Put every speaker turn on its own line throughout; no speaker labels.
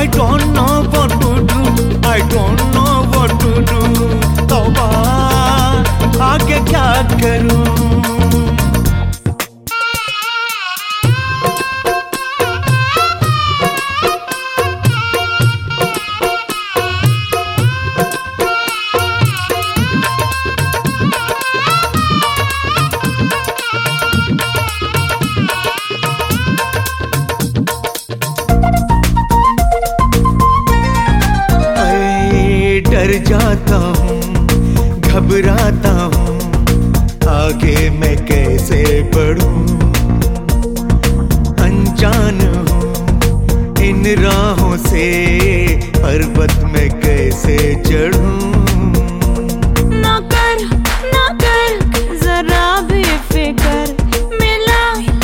I don't know what to do, I don't know what to do. तौबा आगे क्या करूं? डर जाता हूँ, घबराता हूँ, आगे मैं कैसे बढ़ूं? अनजान हूँ इन राहों से, पर्वत में कैसे चढ़ूं?
ना कर जरा भी फिकर, मिला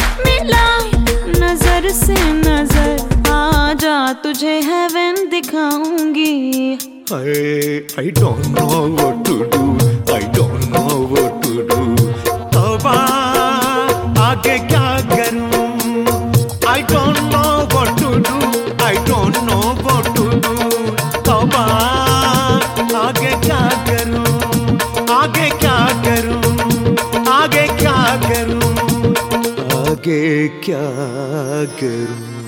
नजर से नजर, आजा तुझे हेवन दिखाऊंगी।
I don't know what to do, I don't know what to do. तौबा आगे क्या करूं? I don't know what to do, I don't know what to do. तौबा आगे क्या करूं? आगे क्या करूं? आगे क्या करूं? आगे क्या करूं?